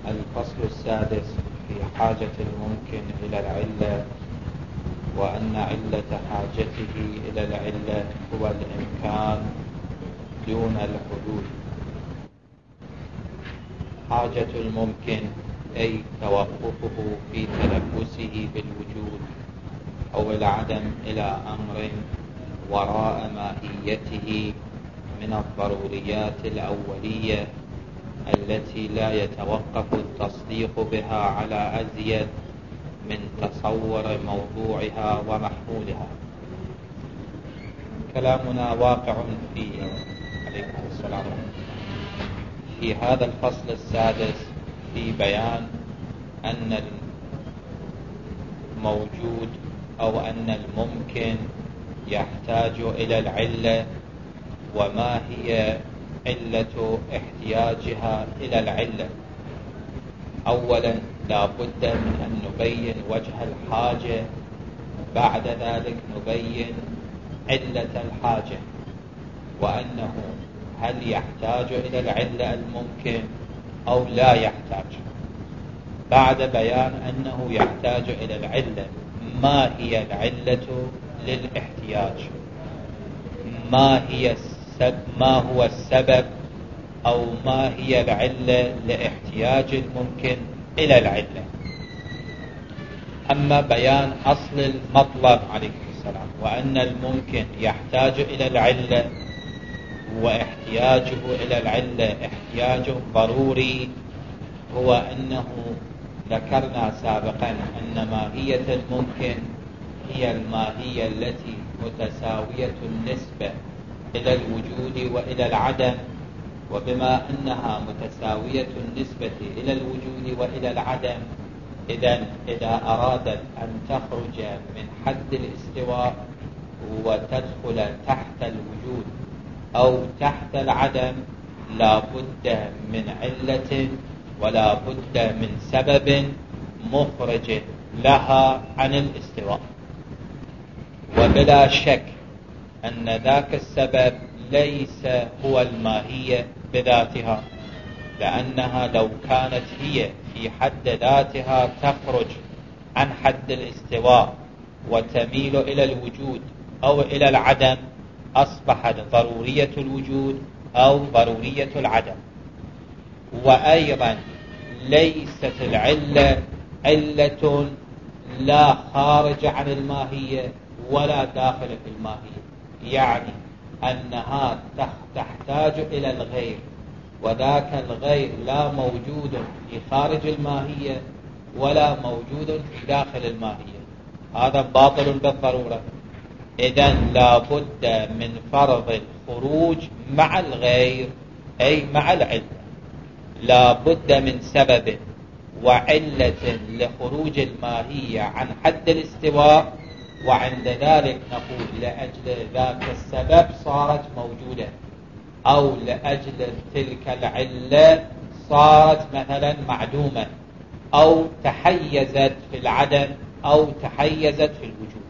الفصل السادس في حاجة الممكن إلى العلة، وأن علة حاجته إلى العلة هو الإمكان دون الحدود. حاجة الممكن أي توقفه في تلبسه بالوجود أو العدم إلى أمر وراء ماهيته من الضروريات الأولية التي لا يتوقف التصديق بها على أزيد من تصور موضوعها ومحمولها. كلامنا واقع في عليكم السلام في هذا الفصل السادس في بيان أن الموجود أو أن الممكن يحتاج إلى العلة، وما هي علة احتياجها إلى العلة. أولا لا بد من أن نبين وجه الحاجة، بعد ذلك نبين علة الحاجة، وأنه هل يحتاج إلى العلة الممكن أو لا يحتاج. بعد بيان أنه يحتاج إلى العلة، ما هي العلة للاحتياج؟ ما هو السبب أو ما هي العلة لاحتياج الممكن إلى العلة؟ أما بيان أصل المطلب عليكم السلام، وأن الممكن يحتاج إلى العلة، واحتياجه إلى العلة احتياج ضروري، هو أنه ذكرنا سابقا أن ماهية الممكن هي الماهية التي متساوية النسبة إلى الوجود وإلى العدم، وبما أنها متساوية النسبة إلى الوجود وإلى العدم، إذا أرادت أن تخرج من حد الاستواء وتدخل تحت الوجود أو تحت العدم، لا بد من علة ولا بد من سبب مخرج لها عن الاستواء. وبلا شك أن ذاك السبب ليس هو الماهية بذاتها، لأنها لو كانت هي في حد ذاتها تخرج عن حد الاستواء وتميل إلى الوجود أو إلى العدم، أصبحت ضرورية الوجود أو ضرورية العدم. وأيضا ليست العلة علة لا خارج عن الماهية ولا داخل في الماهية، يعني أنها تحتاج إلى الغير، وذاك الغير لا موجود في خارج الماهية ولا موجود في داخل الماهية. هذا باطل بالضرورة. إذن لا بد من فرض الخروج مع الغير أي مع العلة. لا بد من سبب وعلة لخروج الماهية عن حد الاستواء، وعند ذلك نقول لأجل ذاك السبب صارت موجودة، أو لأجل تلك العلة صارت مثلا معدومة، أو تحيزت في العدم أو تحيزت في الوجود.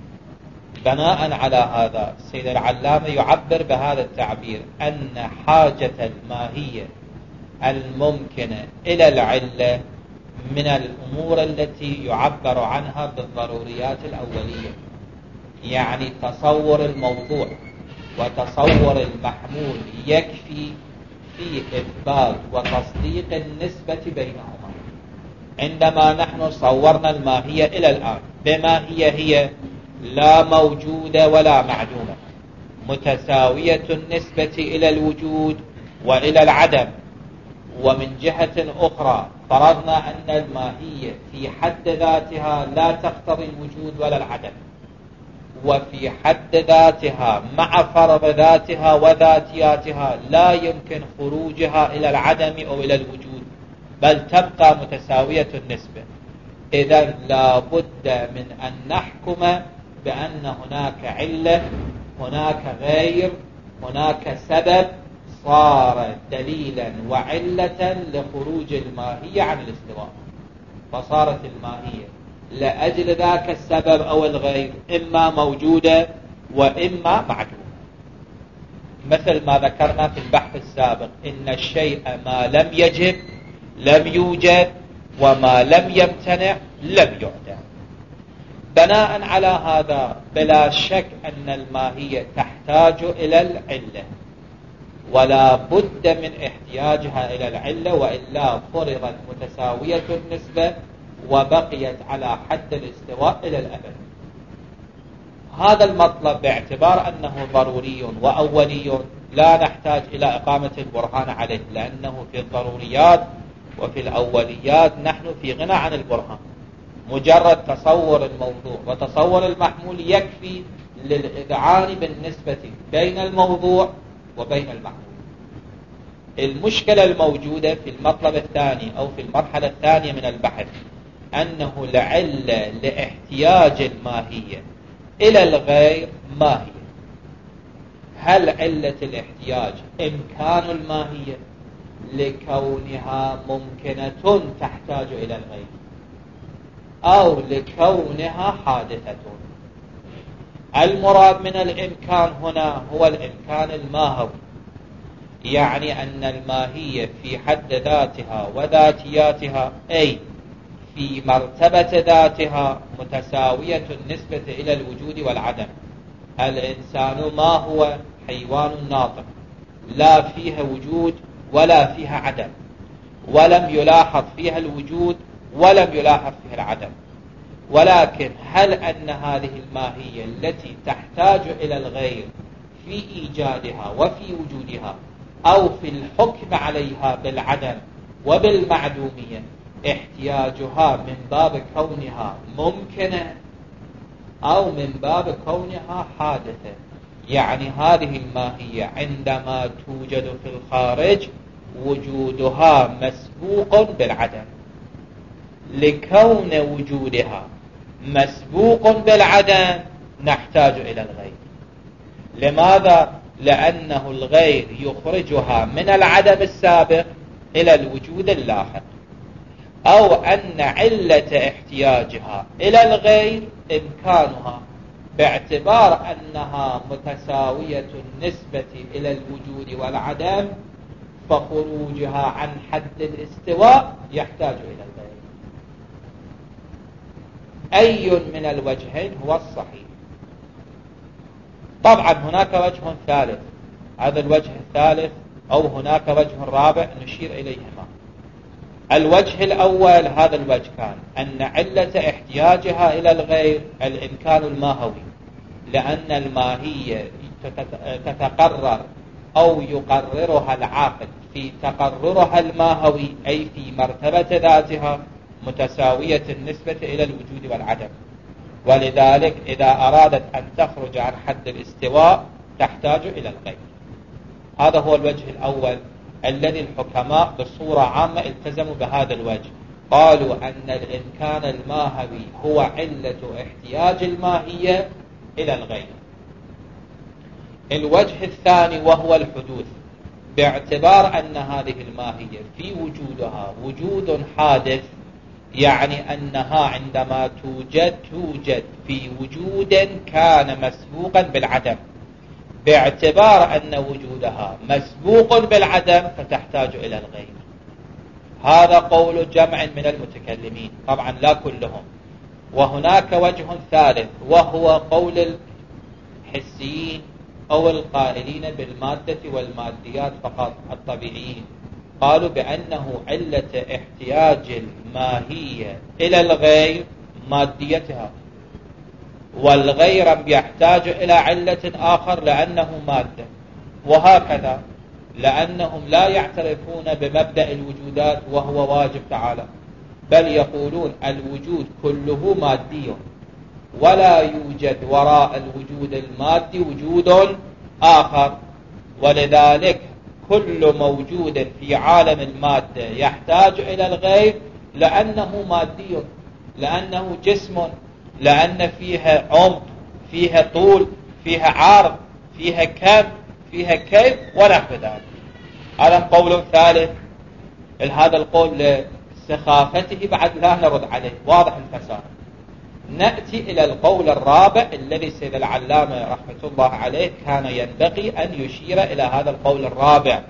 بناء على هذا السيد العلامة يعبر بهذا التعبير أن حاجة الماهية الممكنة إلى العلة من الأمور التي يعبر عنها بالضروريات الأولية، يعني تصور الموضوع وتصور المحمول يكفي في إثبات وتصديق النسبة بينهما. عندما نحن صورنا الماهية إلى الآن بما هي لا موجودة ولا معدومة، متساوية النسبة إلى الوجود وإلى العدم، ومن جهة أخرى فرضنا أن الماهية في حد ذاتها لا تقتضي الوجود ولا العدم، وفي حد ذاتها مع فرض ذاتها وذاتياتها لا يمكن خروجها إلى العدم أو إلى الوجود، بل تبقى متساوية النسبة. إذن لا بد من أن نحكم بأن هناك علة، هناك غير، هناك سبب صار دليلا وعلة لخروج الماهية عن الاستواء. فصارت الماهية لأجل ذاك السبب أو الغير إما موجودة وإما معدومة. مثل ما ذكرنا في البحث السابق، إن الشيء ما لم يجب لم يوجد، وما لم يمتنع لم يعدم. بناء على هذا بلا شك أن الماهية تحتاج إلى العلة، ولا بد من احتياجها إلى العلة، وإلا فرضت متساوية النسبة وبقيت على حد الاستواء إلى الأبد. هذا المطلب باعتبار أنه ضروري وأولي لا نحتاج إلى إقامة البرهان عليه، لأنه في الضروريات وفي الأوليات نحن في غنى عن البرهان. مجرد تصور الموضوع وتصور المحمول يكفي للإذعان بالنسبة بين الموضوع وبين المحمول. المشكلة الموجودة في المطلب الثاني أو في المرحلة الثانية من البحث أنه لعل لاحتياج الماهية إلى الغير ماهية. هل علة الاحتياج إمكان الماهية لكونها ممكنة تحتاج إلى الغير، أو لكونها حادثة؟ المراد من الإمكان هنا هو الإمكان الماهوي، يعني أن الماهية في حد ذاتها وذاتياتها، أي في مرتبة ذاتها، متساوية النسبة إلى الوجود والعدم. الإنسان ما هو حيوان ناطق، لا فيها وجود ولا فيها عدم، ولم يلاحظ فيها الوجود ولم يلاحظ فيها العدم. ولكن هل أن هذه الماهية التي تحتاج إلى الغير في إيجادها وفي وجودها، أو في الحكم عليها بالعدم وبالمعدومية، احتياجها من باب كونها ممكنة أو من باب كونها حادثة؟ يعني هذه الماهية عندما توجد في الخارج وجودها مسبوق بالعدم. لكون وجودها مسبوق بالعدم نحتاج إلى الغير. لماذا؟ لأنه الغير يخرجها من العدم السابق إلى الوجود اللاحق. أو أن علة احتياجها إلى الغير إمكانها، باعتبار أنها متساوية النسبة إلى الوجود والعدم، فخروجها عن حد الاستواء يحتاج إلى الغير. أي من الوجهين هو الصحيح؟ طبعا هناك وجه ثالث، هذا الوجه الثالث أو هناك وجه رابع نشير إليهما. الوجه الأول هذا الوجه كان أن علة احتياجها إلى الغير الإمكان الماهوي، لأن الماهية تتقرر أو يقررها العاقل في تقررها الماهوي، أي في مرتبة ذاتها متساوية النسبة إلى الوجود والعدم. ولذلك إذا أرادت أن تخرج عن حد الاستواء تحتاج إلى الغير. هذا هو الوجه الأول الذي الحكماء بصورة عامة التزموا بهذا الوجه، قالوا أن الإمكان الماهوي هو علة احتياج الماهية إلى الغير. الوجه الثاني وهو الحدوث، باعتبار أن هذه الماهية في وجودها وجود حادث، يعني أنها عندما توجد في وجود كان مسبوقا بالعدم. باعتبار أن وجودها مسبوق بالعدم فتحتاج إلى الغير. هذا قول جمع من المتكلمين، طبعا لا كلهم. وهناك وجه ثالث وهو قول الحسيين أو القائلين بالمادة والماديات فقط الطبيعيين، قالوا بأنه علة احتياج الماهية إلى الغير ماديتها، والغير يحتاج إلى علة آخر لأنه مادة. وهكذا لأنهم لا يعترفون بمبدأ الوجودات وهو واجب تعالى، بل يقولون الوجود كله مادي، ولا يوجد وراء الوجود المادي وجود آخر. ولذلك كل موجود في عالم المادة يحتاج إلى الغير لأنه مادي، لأنه جسم، لأن فيها عمق، فيها طول، فيها عرض، فيها كم، فيها كيف ونحو ذلك. هذا قول ثالث. هذا القول لسخافته بعد لا نرد عليه، واضح الفساد. نأتي إلى القول الرابع الذي سيد العلامة رحمة الله عليه كان ينبغي أن يشير إلى هذا القول الرابع،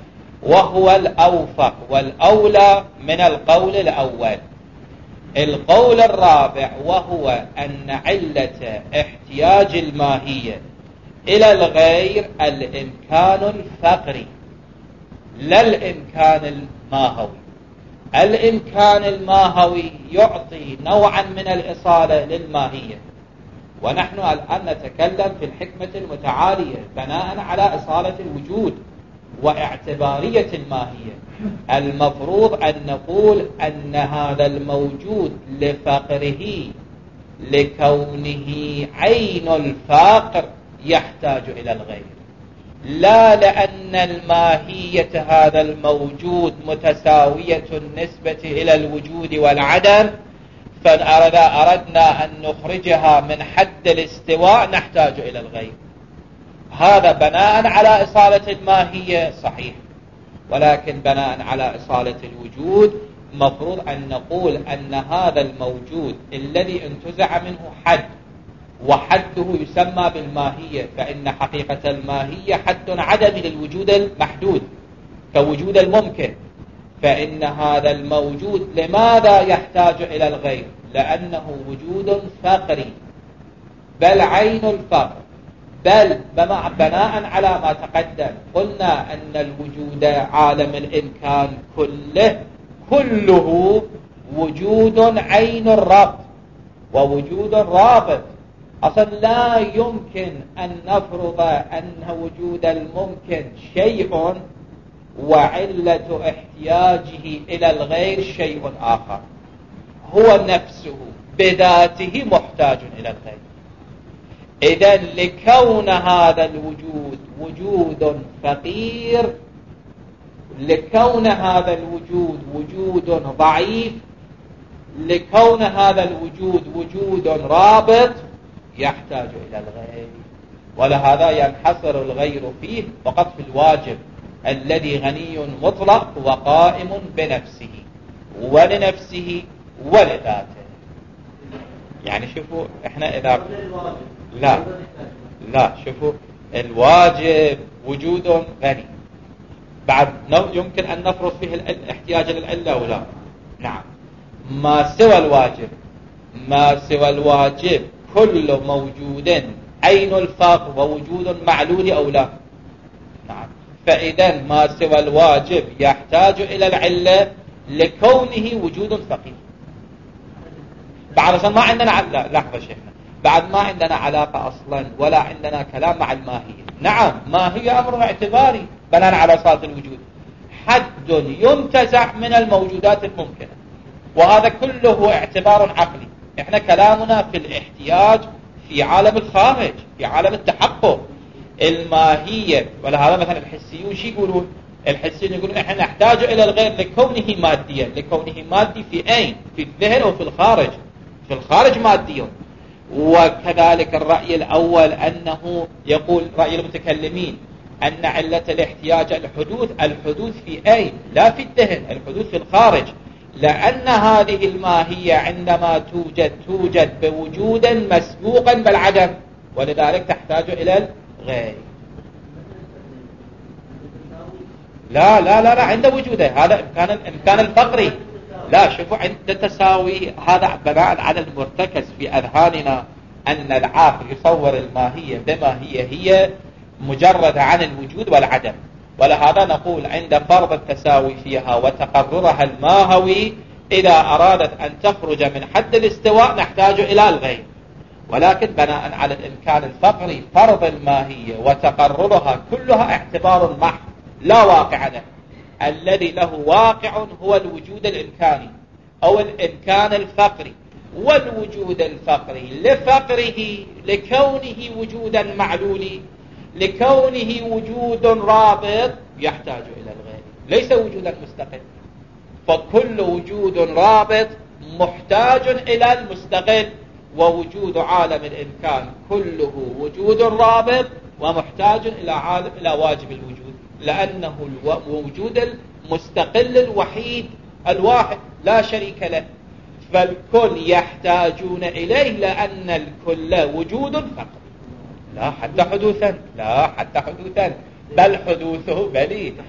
وهو الأوفق والأولى من القول الأول. القول الرابع وهو أن علة احتياج الماهية إلى الغير الإمكان الفقري لا الإمكان الماهوي. الإمكان الماهوي يعطي نوعا من الإصالة للماهية، ونحن الآن نتكلم في الحكمة المتعالية بناء على إصالة الوجود واعتبارية الماهية. المفروض أن نقول أن هذا الموجود لفقره لكونه عين الفاقر يحتاج إلى الغير، لا لأن الماهية هذا الموجود متساوية النسبة إلى الوجود والعدم، فأردنا أن نخرجها من حد الاستواء نحتاج إلى الغير. هذا بناء على إصالة الماهية صحيح، ولكن بناء على إصالة الوجود مفروض أن نقول أن هذا الموجود الذي انتزع منه حد، وحده يسمى بالماهية، فإن حقيقة الماهية حد عدمي للوجود المحدود كوجود الممكن. فإن هذا الموجود لماذا يحتاج إلى الغير؟ لأنه وجود فقري، بل عين الفقر، بل بناء على ما تقدم قلنا أن الوجود عالم الإمكان كله وجود عين الربط ووجود رابط. أصلا لا يمكن أن نفرض أن وجود الممكن شيء وعلة احتياجه إلى الغير شيء آخر، هو نفسه بذاته محتاج إلى الغير. إذن لكون هذا الوجود وجود فقير، لكون هذا الوجود وجود ضعيف، لكون هذا الوجود وجود رابط، يحتاج إلى الغير. ولهذا ينحصر الغير فيه فقط في الواجب الذي غني مطلق وقائم بنفسه ولنفسه ولذاته. يعني شوفوا احنا إذا لا شوفوا الواجب وجود غني، بعد يمكن أن نفرض فيه الاحتياج للعلة ولا نعم. ما سوى الواجب كل موجود عين الفقر ووجود معلول أو لا نعم. فإذا ما سوى الواجب يحتاج إلى العلة لكونه وجود فقير. بعد ما عندنا لحظة شيخنا، بعد ما عندنا علاقة أصلا ولا عندنا كلام مع الماهية. نعم ماهية أمر اعتباري بناء على صالة الوجود، حد ينتزع من الموجودات الممكنة، وهذا كله اعتبار عقلي. احنا كلامنا في الاحتياج في عالم الخارج، في عالم التحقق الماهية. ولهذا مثلا الحسيون شو يقولون؟ الحسيون يقولون احنا نحتاج الى الغير لكونه ماديا. لكونه مادي في اين؟ في الذهن او في الخارج؟ في الخارج مادي. وكذلك الرأي الأول أنه يقول رأي المتكلمين أن علة الاحتياج الحدوث في أين؟ لا في الذهن، الحدوث في الخارج، لأن هذه الماهية عندما توجد بوجود مسبوقا بالعدم، ولذلك تحتاج إلى الغير. لا عند وجوده هذا إمكان الفقري. لا شوفوا عند التساوي هذا بناء على المرتكز في أذهاننا أن العاقل يصور الماهية بما هي مجردة عن الوجود والعدم. ولهذا نقول عند فرض التساوي فيها وتقررها الماهوي إذا أرادت أن تخرج من حد الاستواء نحتاج إلى الغير. ولكن بناء على الإمكان الفقري فرض الماهية وتقررها كلها اعتبار محض لا واقع له. الذي له واقع هو الوجود الإمكاني أو الإمكان الفقري. والوجود الفقري لفقره لكونه وجودا معلولي، لكونه وجود رابط يحتاج إلى الغير، ليس وجودا مستقل. فكل وجود رابط محتاج إلى المستقل، ووجود عالم الإمكان كله وجود رابط ومحتاج إلى واجب الوجود، لأنه الوجود المستقل الوحيد الواحد لا شريك له. فالكل يحتاجون إليه لأن الكل وجود فقط، لا حتى حدوثا بل حدوثه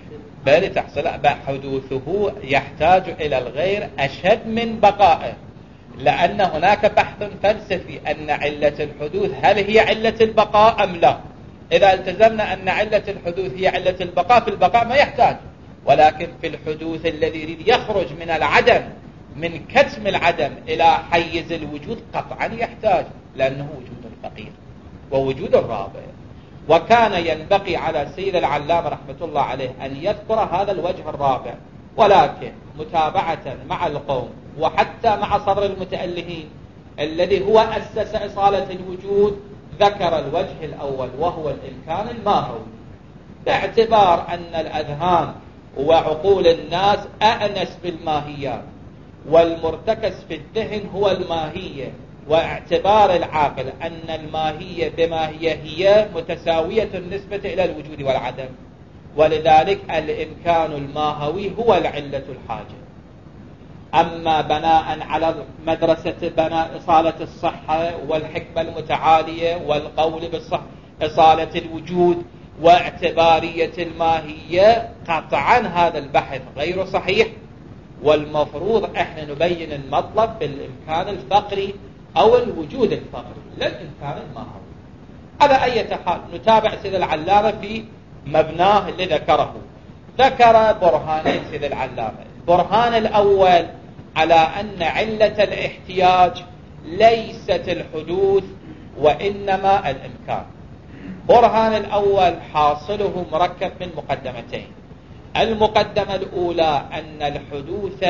بل تحصل حدوثه يحتاج إلى الغير أشد من بقائه، لأن هناك بحث فلسفي أن علة الحدوث هل هي علة البقاء أم لا. إذا التزمنا أن علة الحدوث هي علة البقاء، في البقاء ما يحتاج، ولكن في الحدوث الذي يريد يخرج من العدم، من كتم العدم إلى حيز الوجود، قطعا يحتاج، لأنه وجود فقير ووجود رابع. وكان ينبغي على سيد العلامة رحمة الله عليه أن يذكر هذا الوجه الرابع، ولكن متابعة مع القوم وحتى مع صدر المتألهين الذي هو أسس إصالة الوجود، ذكر الوجه الأول وهو الإمكان الماهوي، باعتبار أن الأذهان وعقول الناس أأنس بالماهيات، والمرتكز في الذهن هو الماهية، واعتبار العاقل أن الماهية بما هي متساوية النسبة إلى الوجود والعدم، ولذلك الإمكان الماهوي هو العلة الحاجة. أما بناء على مدرسة بناء إصالة الصحة والحكمة المتعالية والقول بالصحة إصالة الوجود واعتبارية الماهية، قطعا هذا البحث غير صحيح، والمفروض احنا نبين المطلب بالإمكان الفقري أو الوجود الفقري لا الإمكان الماهوي. على أي حال نتابع سيد العلامة في مبناه اللي ذكره. ذكر برهانين سيد العلامة. البرهان الأول على أن علة الاحتياج ليست الحدوث وإنما الإمكان. برهان الأول حاصله مركب من مقدمتين. المقدمة الأولى أن الحدوث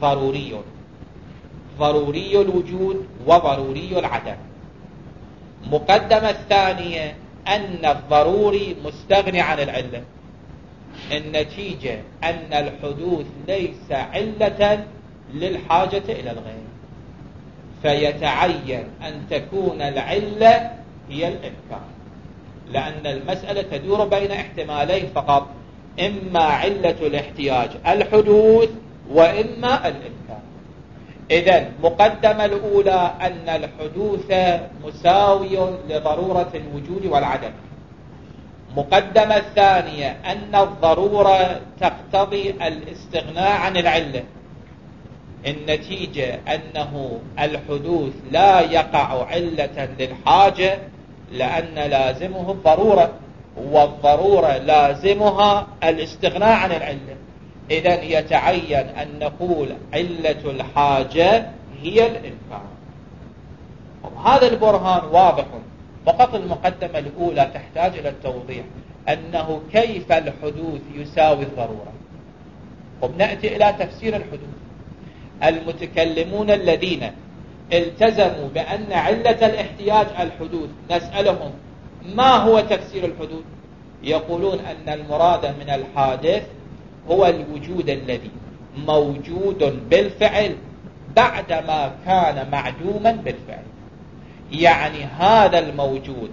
ضروري الوجود وضروري العدم. مقدمة الثانية أن الضروري مستغني عن العلة. النتيجة أن الحدوث ليس علة للحاجة إلى الغير، فيتعين أن تكون العلة هي الإمكان، لأن المسألة تدور بين احتمالين فقط، إما علة الاحتياج الحدوث وإما الإمكان. إذن مقدمة الأولى أن الحدوث مساوي لضرورة الوجود والعدم. مقدمة الثانية أن الضرورة تقتضي الاستغناء عن العلة. النتيجة أنه الحدوث لا يقع علة للحاجة، لأن لازمه الضرورة، والضرورة لازمها الاستغناء عن العلة. إذن يتعين أن نقول علة الحاجة هي الإمكان. هذا البرهان واضح، فقط المقدمة الأولى تحتاج إلى التوضيح، أنه كيف الحدوث يساوي الضرورة. وبنأتي إلى تفسير الحدوث. المتكلمون الذين التزموا بأن علة الاحتياج الحدوث، نسألهم ما هو تفسير الحدوث؟ يقولون أن المراد من الحادث هو الوجود الذي موجود بالفعل بعدما كان معدوما بالفعل. يعني هذا الموجود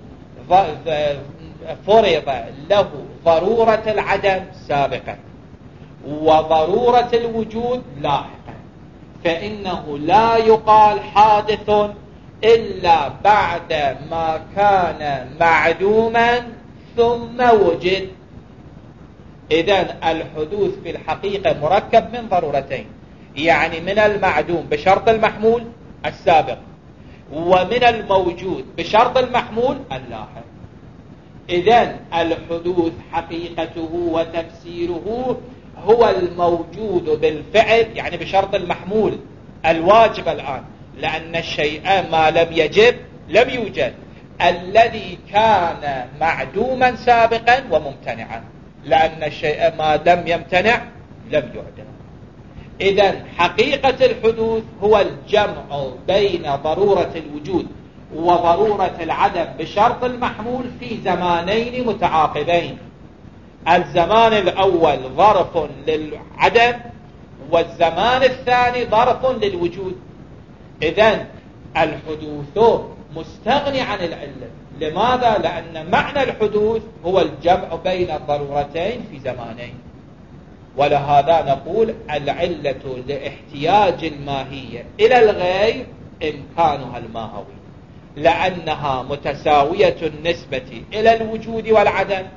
فرض له ضرورة العدم سابقا وضرورة الوجود لاحقا، فإنه لا يقال حادث إلا بعد ما كان معدوما ثم وجد. إذن الحدوث في الحقيقة مركب من ضرورتين، يعني من المعدوم بشرط المحمول السابق، ومن الموجود بشرط المحمول اللاحق. إذن الحدوث حقيقته وتفسيره هو الموجود بالفعل، يعني بشرط المحمول الواجب الآن، لأن الشيء ما لم يجب لم يوجد، الذي كان معدوما سابقا وممتنعا، لأن الشيء ما لم يمتنع لم يعدم. إذن حقيقة الحدوث هو الجمع بين ضرورة الوجود وضرورة العدم بشرط المحمول في زمانين متعاقبين. الزمان الأول ظرف للعدم، والزمان الثاني ظرف للوجود. إذن الحدوث مستغني عن العلة. لماذا؟ لأن معنى الحدوث هو الجمع بين الضرورتين في زمانين. ولهذا نقول العلة لاحتياج الماهية إلى الغير إمكانها الماهوي، لأنها متساوية النسبة إلى الوجود والعدم،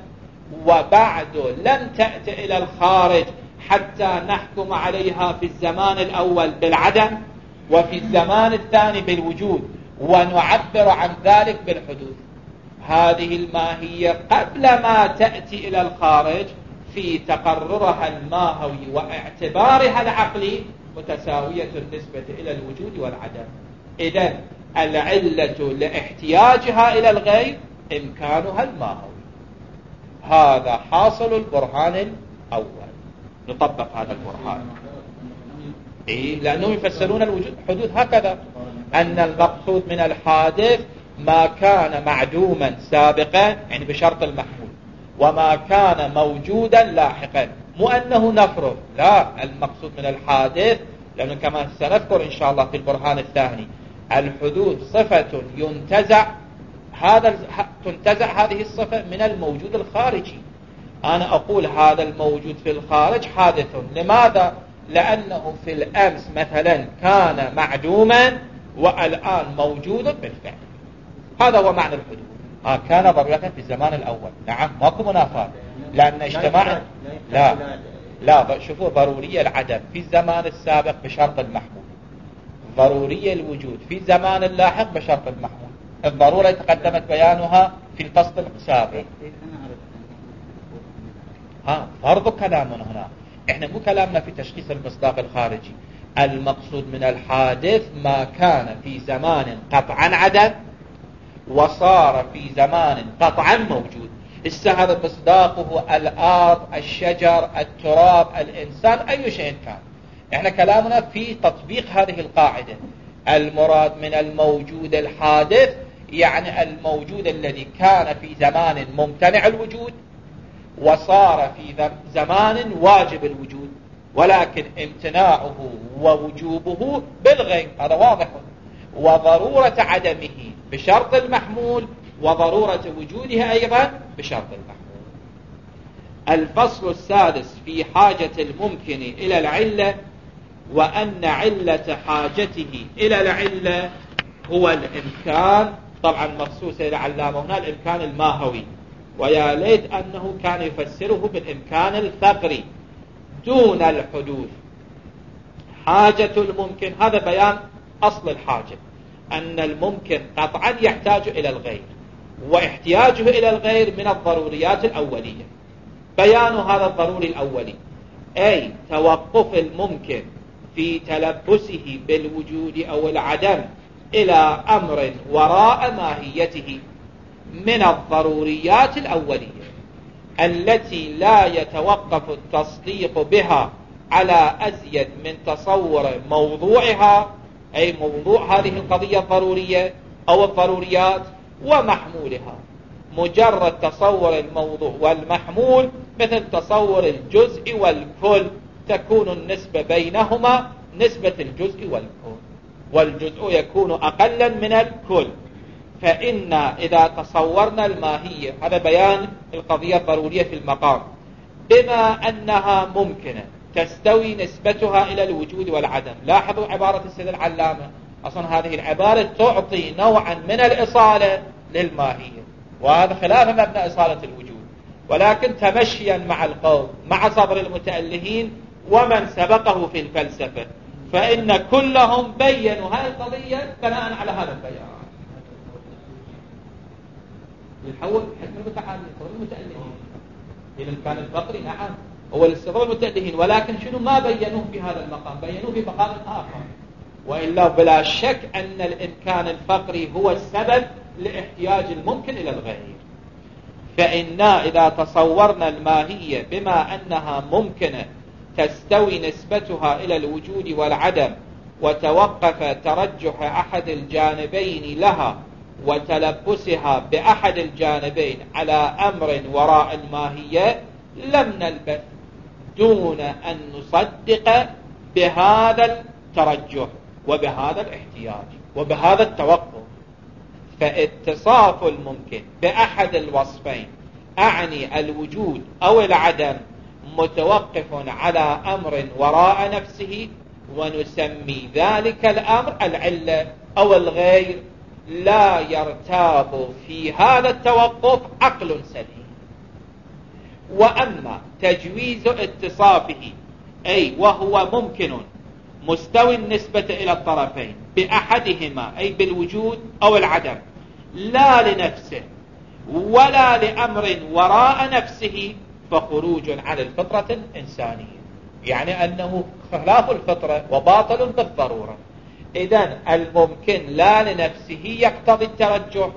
وبعد لم تأتي إلى الخارج حتى نحكم عليها في الزمان الأول بالعدم وفي الزمان الثاني بالوجود ونعبر عن ذلك بالحدوث. هذه الماهية قبل ما تأتي إلى الخارج في تقررها الماهوي واعتبارها العقلي متساوية النسبة إلى الوجود والعدم. إذن العلة لاحتياجها إلى الغير إمكانها الماهوي. هذا حاصل البرهان الأول. نطبق هذا البرهان لأنهم يفسرون الحدوث هكذا، أن المقصود من الحادث ما كان معدوما سابقا يعني بشرط المحمول وما كان موجودا لاحقا، مو أنه نفرض، لا، المقصود من الحادث لأنه كما سنذكر إن شاء الله في البرهان الثاني الحدوث صفة تنتزع هذه الصفة من الموجود الخارجي. أنا أقول هذا الموجود في الخارج حادث، لماذا؟ لأنه في الأمس مثلا كان معدوما والآن موجود بالفعل. هذا هو معنى الحدوث. كان ضرورة في الزمان الأول، نعم ماكو منافاة، لأن اجتماع لا شوفوا، ضرورية العدم في الزمان السابق بشرط المحمول، ضرورية الوجود في الزمان اللاحق بشرط المحمول. الضرورة تقدمت بيانها في الفصل السابق. فرض كلامنا هنا، احنا مو كلامنا في تشخيص المصداق الخارجي. المقصود من الحادث ما كان في زمان قطعا عدم وصار في زمان قطعا موجود. هذا مصداقه الأرض، الشجر، التراب، الإنسان، أي شيء كان. احنا كلامنا في تطبيق هذه القاعدة. المراد من الموجود الحادث يعني الموجود الذي كان في زمان ممتنع الوجود وصار في زمان واجب الوجود، ولكن امتناعه ووجوبه بالغيب، هذا واضح، وضرورة عدمه بشرط المحمول وضرورة وجوده أيضا بشرط المحمول. الفصل السادس في حاجة الممكن إلى العلة، وأن علة حاجته إلى العلة هو الإمكان. طبعا مخصوص إلى علامة هنا الإمكان الماهوي، ويا ليت أنه كان يفسره بالإمكان الفقري دون الحدوث. حاجة الممكن هذا بيان أصل الحاجة، أن الممكن قطعا يحتاج إلى الغير، واحتياجه إلى الغير من الضروريات الأولية. بيان هذا الضروري الأولي أي توقف الممكن في تلبسه بالوجود أو العدم إلى أمر وراء ماهيته من الضروريات الأولية التي لا يتوقف التصديق بها على أزيد من تصور موضوعها، أي موضوع هذه القضية الضرورية أو الضروريات، ومحمولها. مجرد تصور الموضوع والمحمول مثل تصور الجزء والكل، تكون النسبة بينهما نسبة الجزء والكل، والجزء يكون أقلا من الكل. فإن إذا تصورنا الماهية، هذا بيان القضية الضرورية في المقام، بما أنها ممكنة تستوي نسبتها إلى الوجود والعدم. لاحظوا عبارة السيد العلامة، أصلا هذه العبارة تعطي نوعا من الإصالة للماهية، وهذا خلاف مبنى إصالة الوجود، ولكن تمشيا مع القول مع صبر المتألهين ومن سبقه في الفلسفة، فإن كلهم بيّنوا هذه القضية بناء على هذا البيان. يحول حكم المتعالين صبر المتألهين إذا كان الفقري، نعم هو الاستضرار المتألهين، ولكن شنو ما بيّنوه في هذا المقام؟ بيّنوه في مقام آخر. وإلا بلا شك أن الإمكان الفقري هو السبب لاحتياج الممكن إلى الغير. فإنا إذا تصورنا الماهية بما أنها ممكنة تستوي نسبتها إلى الوجود والعدم، وتوقف ترجح أحد الجانبين لها وتلبسها بأحد الجانبين على أمر وراء الماهية، لم نلبث دون أن نصدق بهذا الترجح وبهذا الاحتياج وبهذا التوقف. فاتصاف الممكن بأحد الوصفين، أعني الوجود أو العدم، متوقف على أمر وراء نفسه، ونسمي ذلك الأمر العلة أو الغير. لا يرتاب في هذا التوقف عقل سليم. وأما تجويز اتصافه أي وهو ممكن مستوي النسبة إلى الطرفين بأحدهما أي بالوجود أو العدم لا لنفسه ولا لأمر وراء نفسه فخروج عن الفطرة الإنسانية، يعني أنه خلاف الفطرة وباطل بالضرورة. إذن الممكن لا لنفسه يقتضي الترجح،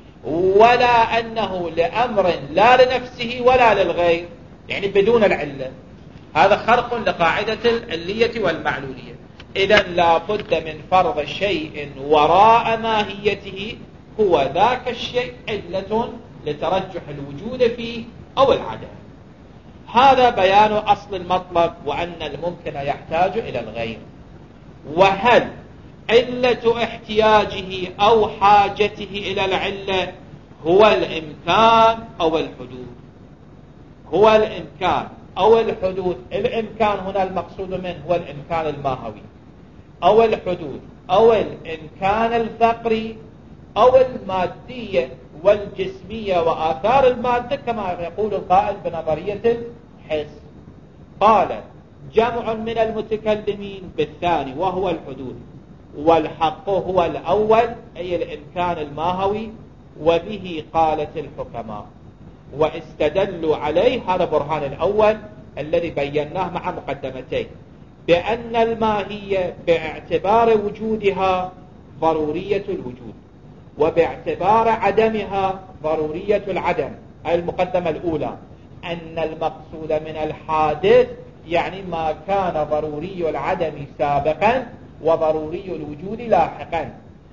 ولا أنه لأمر لا لنفسه ولا للغير، يعني بدون العلة. هذا خرق لقاعدة العلية والمعلولية. إذن لا بد من فرض شيء وراء ماهيته هو ذاك الشيء علة لترجح الوجود فيه أو العدم. هذا بيان أصل المطلب، وأن الممكن يحتاج إلى الغير. وهل علة احتياجه أو حاجته إلى العلة هو الإمكان أو الحدوث؟ هو الإمكان أو الحدوث. الإمكان هنا المقصود منه هو الإمكان الماهوي، أو الحدوث، أو الإمكان الفقري، أو المادية والجسمية وآثار المادة كما يقول القائل بنظرية الحس. قال جمع من المتكلمين بالثاني وهو الحدوث، والحق هو الأول أي الإمكان الماهوي، وبه قالت الحكماء. واستدلوا عليه، هذا برهان الأول الذي بيناه مع مقدمتين، بأن الماهية باعتبار وجودها ضرورية الوجود، وباعتبار عدمها ضرورية العدم. أي المقدمة الأولى أن المقصود من الحادث يعني ما كان ضروري العدم سابقا وضروري الوجود لاحقا،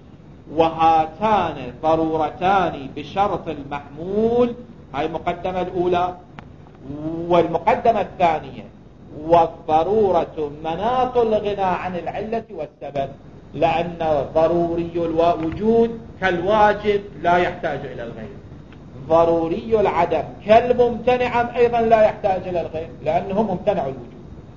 وهاتان ضرورتان بشرط المحمول. هاي المقدمة الأولى. والمقدمة الثانية والضرورة مناط الغنى عن العلة والسبب، لأن ضروري الوجود كالواجب لا يحتاج إلى الغير، ضروري العدم كالممتنع أيضا لا يحتاج إلى الغير لأنه ممتنع الوجود.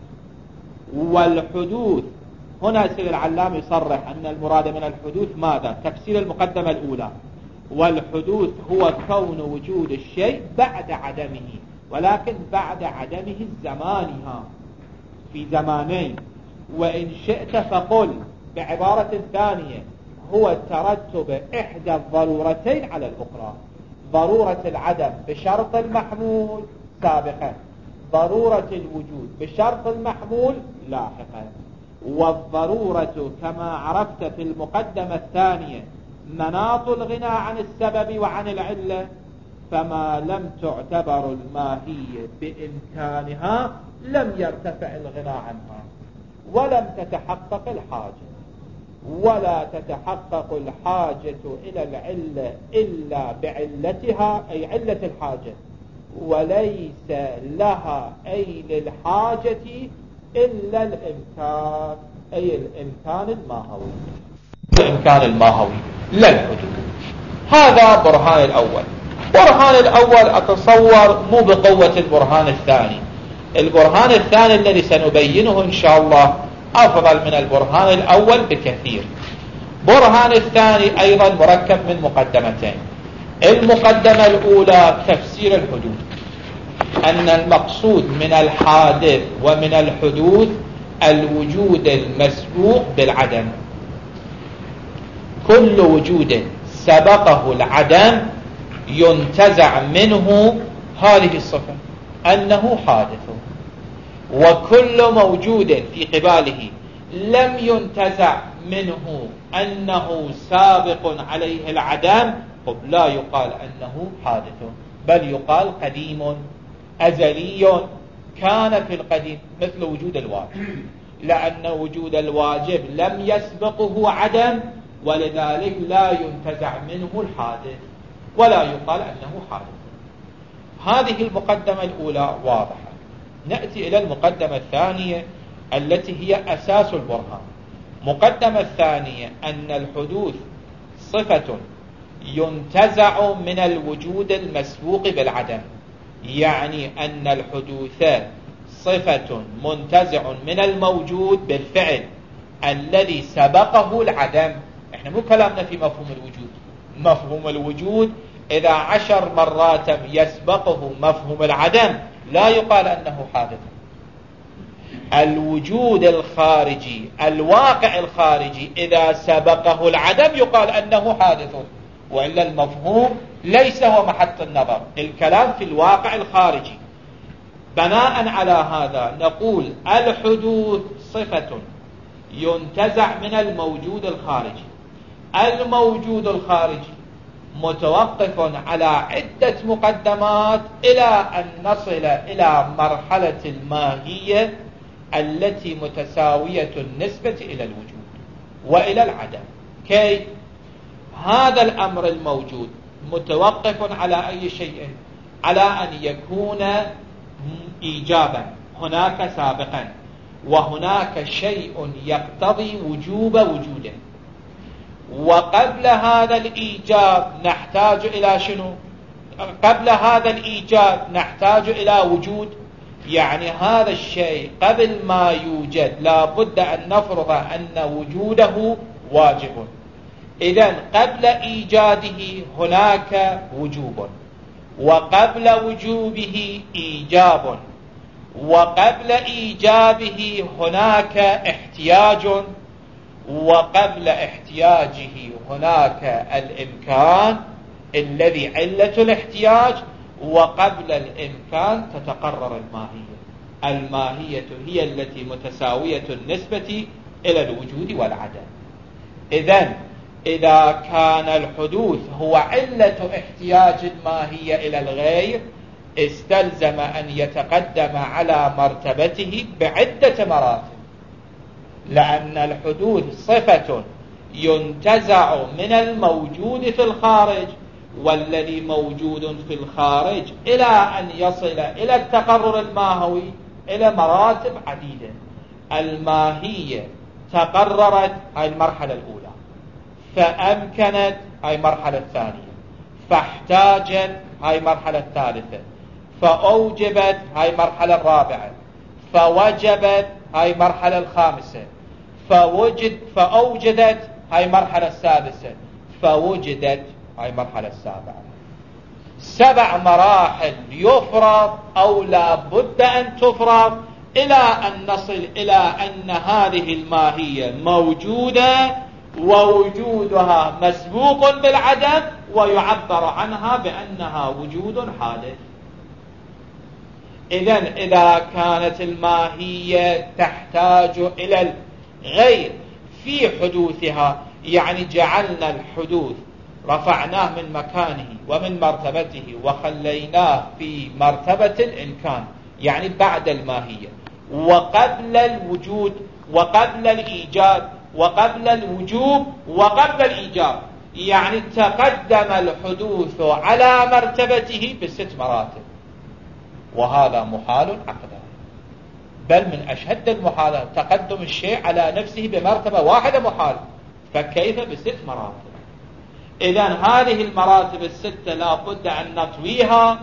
والحدوث هنا سيد العلام يصرح أن المراد من الحدوث ماذا؟ تفسير المقدمة الأولى: والحدوث هو كون وجود الشيء بعد عدمه، ولكن بعد عدمه الزمانها في زمانين. وإن شئت فقل بعبارة ثانية هو ترتب إحدى الضرورتين على الأخرى، ضرورة العدم بشرط المحمول سابقا، ضرورة الوجود بشرط المحمول لاحقا. والضرورة كما عرفت في المقدمة الثانية مناط الغنى عن السبب وعن العلة، فما لم تعتبر الماهية بإمكانها لم يرتفع الغنى عنها، ولم تتحقق الحاجة، ولا تتحقق الحاجة إلى العلة إلا بعلتها أي علة الحاجة، وليس لها أي للحاجة إلا الإمكان أي الإمكان الماهوي، الإمكان الماهوي لا الحدود. هذا برهان الأول. برهان الأول أتصور مو بقوة البرهان الثاني. البرهان الثاني الذي سنبينه إن شاء الله أفضل من البرهان الأول بكثير. برهان الثاني أيضا مركب من مقدمتين. المقدمة الأولى تفسير الحدود، أن المقصود من الحادث ومن الحدوث الوجود المسبوق بالعدم. كل وجود سبقه العدم ينتزع منه هذه الصفة أنه حادث، وكل موجود في قباله لم ينتزع منه أنه سابق عليه العدم لا يقال أنه حادث، بل يقال قديم أزلي كان في القديم، مثل وجود الواجب، لأن وجود الواجب لم يسبقه عدم، ولذلك لا ينتزع منه الحادث ولا يقال أنه حادث. هذه المقدمة الأولى واضحة. نأتي إلى المقدمة الثانية التي هي أساس البرهان. مقدمة الثانية أن الحدوث صفة ينتزع من الوجود المسبوق بالعدم، يعني أن الحدوث صفة منتزع من الموجود بالفعل الذي سبقه العدم. احنا مو كلامنا في مفهوم الوجود. مفهوم الوجود إذا 10 مرات يسبقه مفهوم العدم لا يقال أنه حادث. الوجود الخارجي الواقع الخارجي إذا سبقه العدم يقال أنه حادث، وإلا المفهوم ليس هو محط النظر، الكلام في الواقع الخارجي. بناء على هذا نقول الحدوث صفة ينتزع من الموجود الخارجي. الموجود الخارجي متوقف على عدة مقدمات إلى أن نصل إلى مرحلة الماهية التي متساوية النسبة إلى الوجود وإلى العدم. كيف؟ هذا الأمر الموجود متوقف على أي شيء؟ على أن يكون إيجابا، هناك سابقا، وهناك شيء يقتضي وجوب وجوده. وقبل هذا الإيجاب نحتاج إلى شنو؟ قبل هذا الإيجاب نحتاج إلى وجود، يعني هذا الشيء قبل ما يوجد لا بد أن نفرض أن وجوده واجب. إذن قبل إيجاده هناك وجوب، وقبل وجوبه إيجاب، وقبل إيجابه هناك احتياج، وقبل احتياجه هناك الإمكان الذي علة الاحتياج، وقبل الإمكان تتقرر الماهية. الماهية هي التي متساوية النسبة إلى الوجود والعدم. إذن إذا كان الحدوث هو علة احتياج الماهية إلى الغير استلزم أن يتقدم على مرتبته بعدة مراتب، لأن الحدوث صفة ينتزع من الموجود في الخارج، والذي موجود في الخارج إلى أن يصل إلى التقرر الماهوي إلى مراتب عديدة. الماهية تقررت، هاي المرحلة الأولى، فأمكنت، هاي المرحلة الثانية، فاحتاجت، هاي المرحلة الثالثة، فأوجبت، هاي المرحلة الرابعة، فوجبت، هاي المرحلة الخامسة، فأوجدت، هاي المرحلة السادسة، فوجدت، هاي المرحلة السابعة. 7 مراحل يفرض أو لا بد أن تفرض إلى أن نصل إلى أن هذه الماهية موجودة ووجودها مسبوق بالعدم، ويعبر عنها بأنها وجود حادث. إذن إذا كانت الماهية تحتاج إلى الغير في حدوثها، يعني جعلنا الحدوث رفعناه من مكانه ومن مرتبته وخليناه في مرتبة الإمكان، يعني بعد الماهية وقبل الوجود وقبل الإيجاد وقبل الوجوب وقبل الإيجاب، يعني تقدم الحدوث على مرتبته ب6 مراتب، وهذا محال عقلا، بل من أشد المحالات تقدم الشيء على نفسه بمرتبة واحدة محال، فكيف ب6 مراتب؟ إذن هذه المراتب ال6 لا بد أن نطويها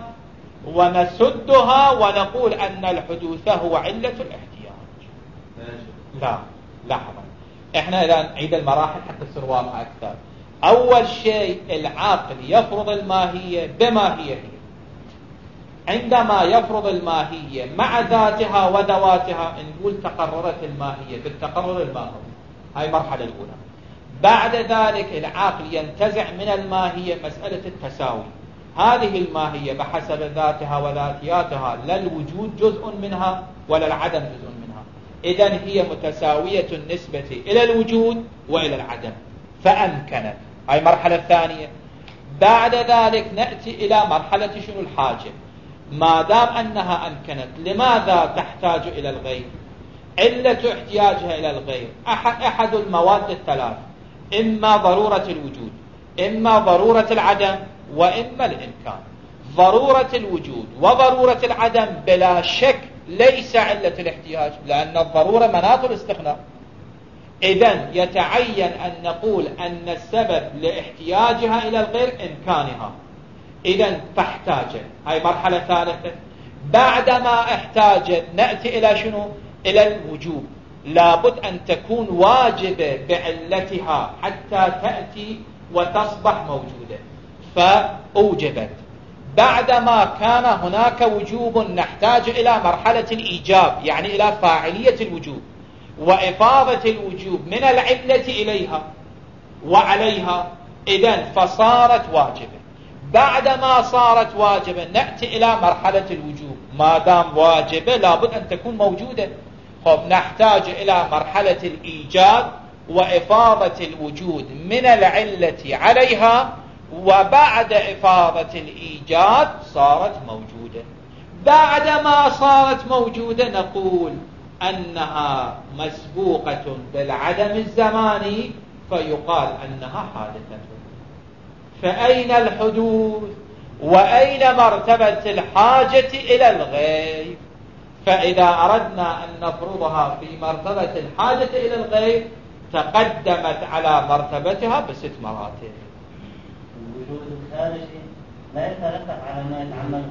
ونسدها ونقول أن الحدوث هو علة الاحتياج. لا لحظة، احنا الآن نعيد المراحل حتى تصير واضحة أكثر. أول شيء العاقل يفرض الماهية بماهيته. عندما يفرض الماهية مع ذاتها وذواتها نقول تقررت الماهية بالتقرر الماهوي، هاي المرحلة الأولى. بعد ذلك العاقل ينتزع من الماهية مسألة التساوي. هذه الماهية بحسب ذاتها وذاتياتها لا الوجود جزء منها ولا العدم جزء منها، إذن هي متساوية النسبة إلى الوجود وإلى العدم، فأمكنت، هاي المرحلة الثانية. بعد ذلك نأتي إلى مرحلة شنو؟ الحاجة. ما دام أنها أمكنت، لماذا تحتاج إلى الغير؟ علة احتياجها إلى الغير أحد المواد الثلاث، إما ضرورة الوجود، إما ضرورة العدم، وإما الإمكان. ضرورة الوجود وضرورة العدم بلا شك ليس علة الاحتياج، لأن الضرورة مناط الاستغناء. إذن يتعين أن نقول أن السبب لاحتياجها إلى الغير إمكانها، إذن فاحتاجت، هاي مرحلة ثالثة. بعدما احتاجت نأتي إلى شنو؟ إلى الوجوب. لابد أن تكون واجبة بعلتها حتى تأتي وتصبح موجودة، فأوجبت. بعدما كان هناك وجوب نحتاج إلى مرحلة الإيجاب، يعني إلى فاعلية الوجوب وإفاضة الوجوب من العلة إليها وعليها، إذن فصارت واجبة. بعدما صارت واجبة نأتي إلى مرحلة الوجوب، ما دام واجبة لابد أن تكون موجودة. نحتاج إلى مرحلة الإيجاب وإفاضة الوجود من العلة عليها، وبعد إفاضة الإيجاد صارت موجودة. بعدما صارت موجودة نقول أنها مسبوقة بالعدم الزماني، فيقال أنها حادثة. فأين الحدوث وأين مرتبة الحاجة إلى الغيب؟ فإذا أردنا أن نفرضها في مرتبة الحاجة إلى الغيب تقدمت على مرتبتها ب6 مراتب. الوجود الخارجي لا يترتب على ما يتعمل.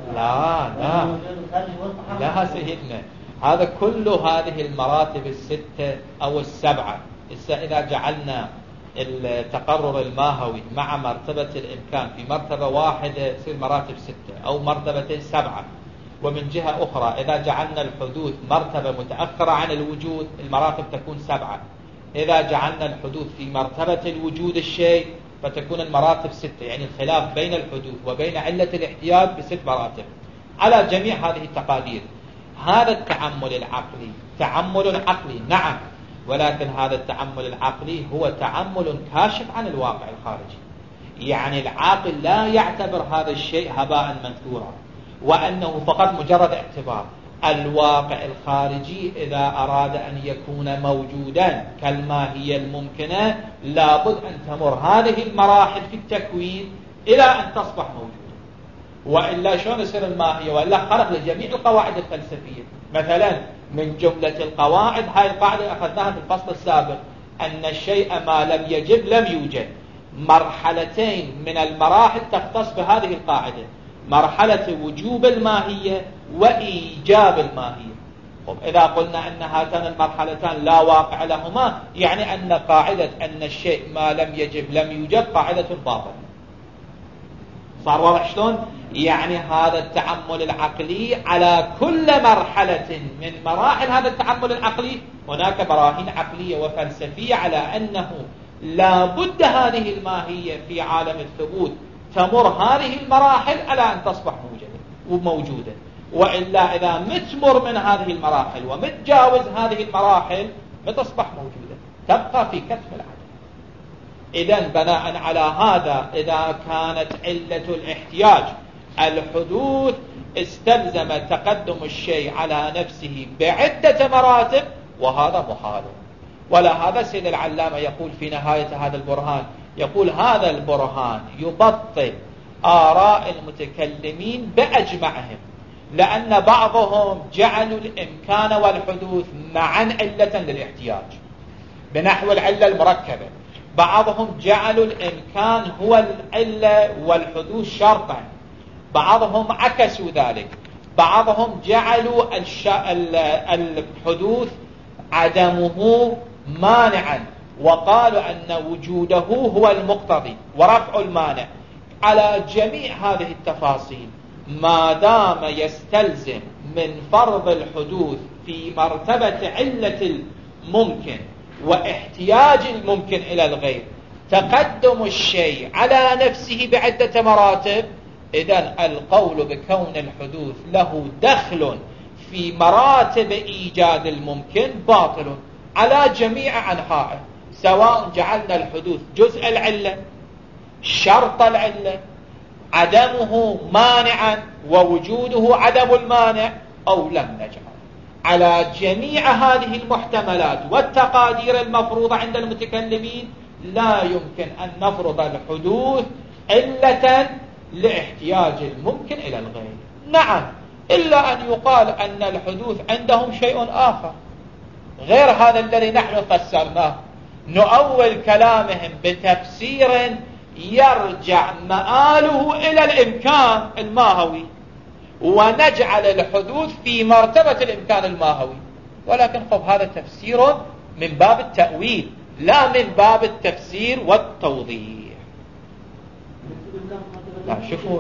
لا سيدنا، هذا كل هذه المراتب ال6 أو ال7. إذا جعلنا التقرر الماهوي مع مرتبة الإمكان في مرتبة واحدة يصير مراتب 6 أو مرتبتين 7. ومن جهة أخرى إذا جعلنا الحدوث مرتبة متأخرة عن الوجود المراتب تكون 7. إذا جعلنا الحدوث في مرتبة الوجود الشيء فتكون المراتب 6. يعني الخلاف بين الحدوث وبين علة الاحتياج ب6 مراتب على جميع هذه التقادير. هذا التعمل العقلي تعمل عقلي نعم، ولكن هذا التعمل العقلي هو تعمل كاشف عن الواقع الخارجي. يعني العاقل لا يعتبر هذا الشيء هباء منثورا وأنه فقط مجرد اعتبار. الواقع الخارجي إذا أراد أن يكون موجودا كالماهية الممكنة لابد أن تمر هذه المراحل في التكوين إلى أن تصبح موجودة، وإلا شلون يصير الماهية؟ وإلا خرق لجميع القواعد الفلسفية. مثلا من جملة القواعد، هاي القاعدة أخذناها في الفصل السابق، أن الشيء ما لم يجب لم يوجد. مرحلتين من المراحل تختص بهذه القاعدة، مرحلة وجوب الماهية وإيجاب الماهية. إذا قلنا أن هاتان المرحلتان لا واقع لهما، يعني أن قاعدة أن الشيء ما لم يجب لم يوجد قاعدة باطلة. صار واضح شلون؟ يعني هذا التعمل العقلي على كل مرحلة من مراحل هذا التعمل العقلي هناك براهين عقلية وفلسفية على أنه لا بد هذه الماهية في عالم الثبوت تمر هذه المراحل على أن تصبح موجودة. وإلا إذا متمر من هذه المراحل ومتجاوز هذه المراحل بتصبح موجودة، تبقى في كتف العدم. إذن بناء على هذا إذا كانت علة الاحتياج الحدوث استلزم تقدم الشيء على نفسه بعدة مراتب، وهذا محال. ولهذا سيد العلامة يقول في نهاية هذا البرهان، يقول هذا البرهان يبطل آراء المتكلمين بأجمعهم، لأن بعضهم جعلوا الإمكان والحدوث معا علة للاحتياج بنحو العلة المركبة، بعضهم جعلوا الإمكان هو العلة والحدوث شرطا، بعضهم عكسوا ذلك، بعضهم جعلوا الحدوث عدمه مانعا وقالوا أن وجوده هو المقتضي ورفع المانع. على جميع هذه التفاصيل ما دام يستلزم من فرض الحدوث في مرتبة علة الممكن واحتياج الممكن إلى الغير تقدم الشيء على نفسه بعدة مراتب، إذن القول بكون الحدوث له دخل في مراتب إيجاد الممكن باطل على جميع أنحائه، سواء جعلنا الحدوث جزء العلة شرط العلة عدمه مانعا ووجوده عدم المانع أو لم نجعل. على جميع هذه المحتملات والتقادير المفروضة عند المتكلمين لا يمكن أن نفرض الحدوث علة لاحتياج الممكن إلى الغير. نعم، إلا أن يقال أن الحدوث عندهم شيء آخر غير هذا الذي نحن فسرناه، نؤول كلامهم بتفسير يرجع مآله إلى الإمكان الماهوي ونجعل الحدوث في مرتبة الإمكان الماهوي، ولكن هذا تفسير من باب التأويل لا من باب التفسير والتوضيح. لا شوفوا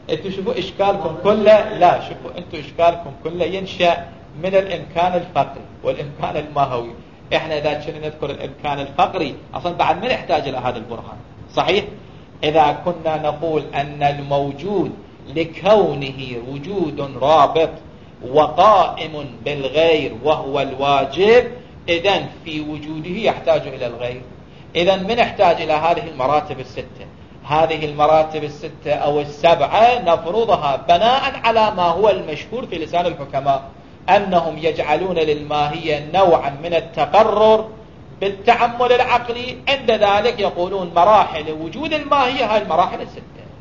انتوا شوفوا اشكالكم كله، لا شوفوا انتوا اشكالكم كله ينشأ من الامكان الفقري والامكان الماهوي. احنا اذا كنا نذكر الامكان الفقري اصلا بعد ما نحتاج الى هذا البرهان، صحيح؟ اذا كنا نقول ان الموجود لكونه وجود رابط وقائم بالغير وهو الواجب، اذن في وجوده يحتاج الى الغير. اذن من يحتاج الى هذه المراتب الستة؟ هذه المراتب الستة او السبعة نفرضها بناء على ما هو المشهور في لسان الحكماء، انهم يجعلون للماهية نوعا من التقرر بالتعمل العقلي. عند ذلك يقولون مراحل وجود الماهية هاي المراحل الستة.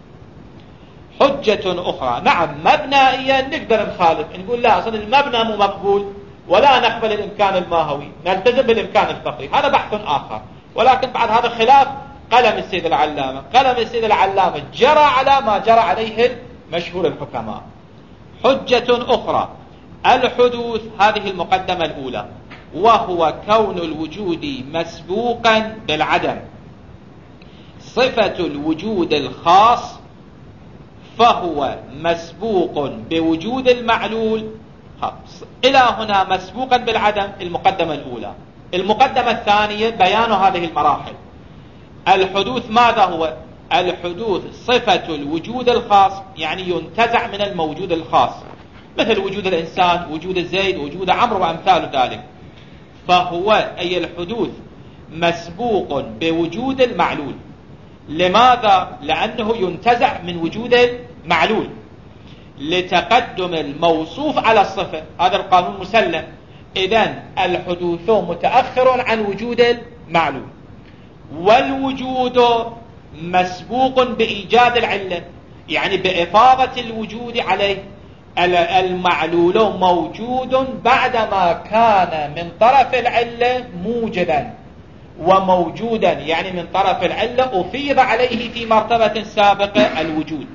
حجة أخرى، نعم مبنائيا نقدر نخالف، نقول لا أصلا المبنى مو مقبول ولا نقبل الإمكان الماهوي، نلتزم بالإمكان الفقري، هذا بحث آخر. ولكن بعد هذا خلاف قلم السيد العلامة، قلم السيد العلامة جرى على ما جرى عليه مشهور الحكماء. حجة أخرى، الحدوث، هذه المقدمة الأولى، وهو كون الوجود مسبوقا بالعدم. صفة الوجود الخاص فهو مسبوق بوجود المعلول. إلى هنا مسبوقا بالعدم المقدمة الأولى. المقدمة الثانية بيان هذه المراحل. الحدوث ماذا هو؟ الحدوث صفة الوجود الخاص، يعني ينتزع من الموجود الخاص، مثل وجود الإنسان، وجود الزيد، وجود عمرو وأمثال ذلك. فهو أي الحدوث مسبوق بوجود المعلول. لماذا؟ لأنه ينتزع من وجود المعلول لتقدم الموصوف على الصفة، هذا القانون مسلم. إذن الحدوث متأخر عن وجود المعلول. والوجود مسبوق بإيجاد العلة، يعني بإفاضة الوجود عليه. المعلول موجود بعدما كان من طرف العلة موجدا، وموجودا يعني من طرف العلة أفيض عليه في مرتبة سابقة الوجود.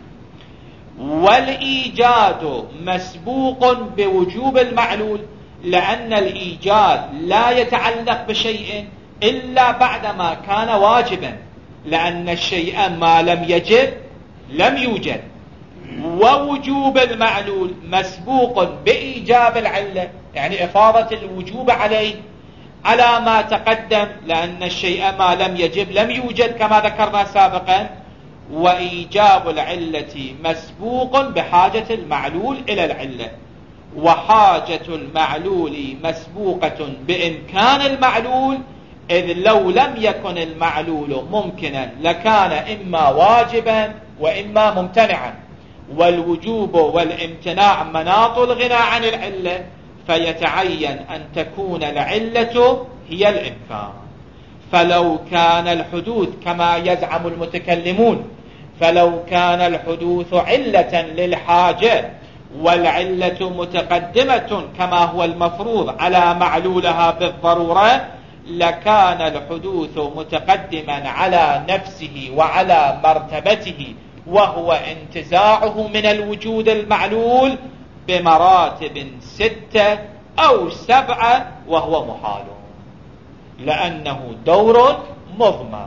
والإيجاد مسبوق بوجوب المعلول، لأن الإيجاد لا يتعلق بشيء إلا بعدما كان واجبا، لأن الشيء ما لم يجب لم يوجد. ووجوب المعلول مسبوق بإيجاب العلة، يعني إفاضة الوجوب عليه على ما تقدم، لأن الشيء ما لم يجب لم يوجد كما ذكرنا سابقا. وإيجاب العلة مسبوق بحاجة المعلول إلى العلة، وحاجة المعلول مسبوقة بإمكان المعلول، إذ لو لم يكن المعلول ممكنا لكان إما واجبا وإما ممتنعا. والوجوب والامتناع مناط الغنى عن العلة، فيتعين أن تكون العلة هي الإمكان. فلو كان الحدوث كما يزعم المتكلمون، فلو كان الحدوث علة للحاجة والعلة متقدمة كما هو المفروض على معلولها بالضرورة، لكان الحدوث متقدما على نفسه وعلى مرتبته، وهو انتزاعه من الوجود المعلول بمراتب 6 أو 7، وهو محال لأنه دور مضمر.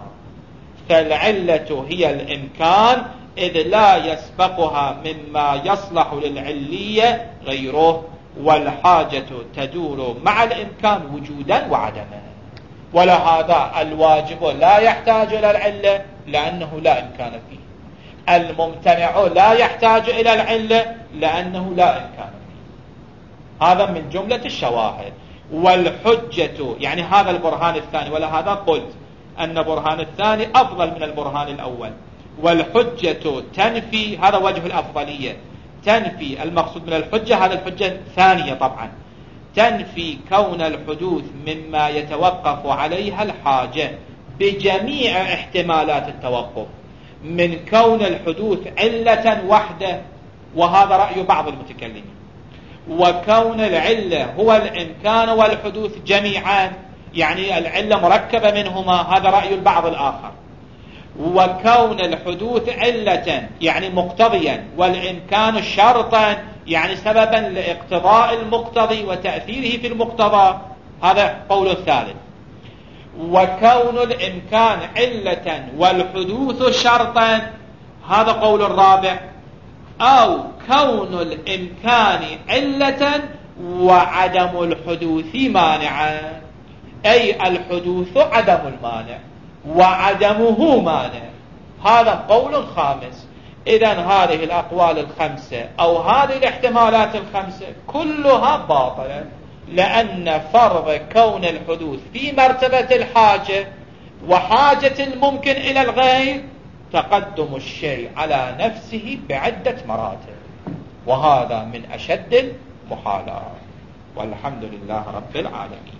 فالعلة هي الإمكان، إذ لا يسبقها مما يصلح للعلية غيره، والحاجة تدور مع الإمكان وجودا وعدما. ولهذا الواجب لا يحتاج إلى العلة لأنه لا إمكان فيه، الممتنع لا يحتاج إلى العلة لأنه لا إمكان فيه. هذا من جملة الشواهد. والحجة يعني هذا البرهان الثاني، ولهذا قلت أن برهان الثاني أفضل من البرهان الأول. والحجة تنفي، هذا وجه الأفضلية، تنفي المقصود من الحجة، هذا الحجة الثانية طبعا، تنفي كون الحدوث مما يتوقف عليها الحاجة بجميع احتمالات التوقف، من كون الحدوث علة وحده، وهذا رأي بعض المتكلمين، وكون العلة هو الإمكان والحدوث جميعا، يعني العلة مركبة منهما، هذا رأي البعض الآخر. وكون الحدوث علة يعني مقتضيا، والإمكان شرطا يعني سببا لاقتضاء المقتضي وتأثيره في المقتضى، هذا قول الثالث. وكون الإمكان علة والحدوث شرطا، هذا قول الرابع. أو كون الإمكان علة وعدم الحدوث مانعا، أي الحدوث عدم المانع وعدمه مانع. هذا قول خامس. إذن هذه الأقوال الخمسة أو هذه الاحتمالات الخمسة كلها باطلة، لأن فرض كون الحدوث في مرتبة الحاجة وحاجة الممكن إلى الغير تقدم الشيء على نفسه بعدة مراتب، وهذا من أشد المحالات. والحمد لله رب العالمين.